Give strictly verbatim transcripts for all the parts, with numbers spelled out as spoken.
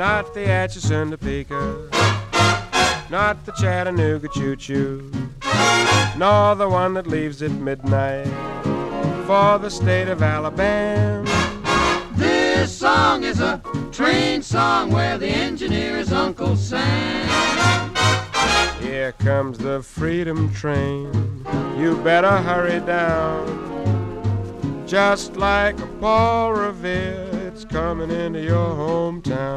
not the Atchison Topeka, not the Chattanooga choo-choo, nor the one that leaves at midnight for the state of Alabama. This song is a train song where the engineer is Uncle Sam. Here comes the freedom train, you better hurry down. Just like a Paul Revere, it's coming into your hometown.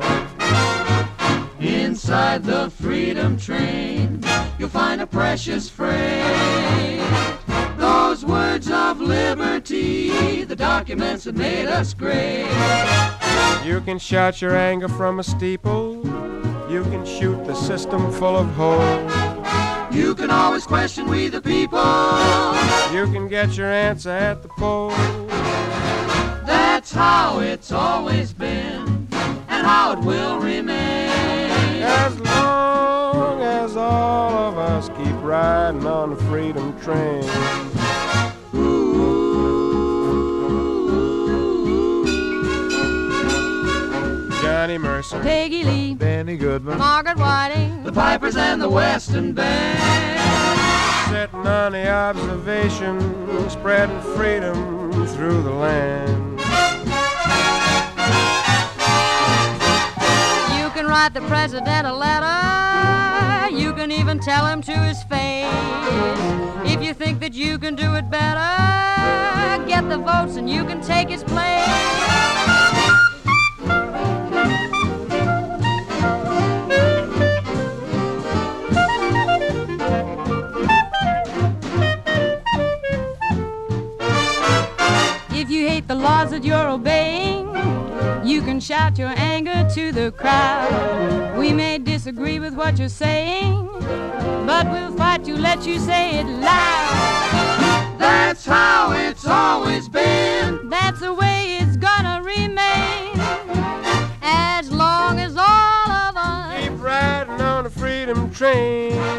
Inside the freedom train, you'll find a precious phrase. Those words of liberty, the documents that made us great. You can shout your anger from a steeple, you can shoot the system full of holes. You can always question we the people. You can get your answer at the poll. That's how it's always been, and how it will remain. As long as all of us keep riding on the freedom train. Johnny Mercer, Peggy Lee, Benny Goodman, Margaret Whiting, the Pipers and the Western Band, sitting on the observation, spreading freedom through the land. You can write the president a letter, you can even tell him to his face. If you think that you can do it better, get the votes and you can take his place. If you hate the laws that you're obeying, you can shout your anger to the crowd. We may disagree with what you're saying, but we'll fight to let you say it loud. That's how it's always been. That's the way it's gonna remain, as long as all of us keep riding on the freedom train.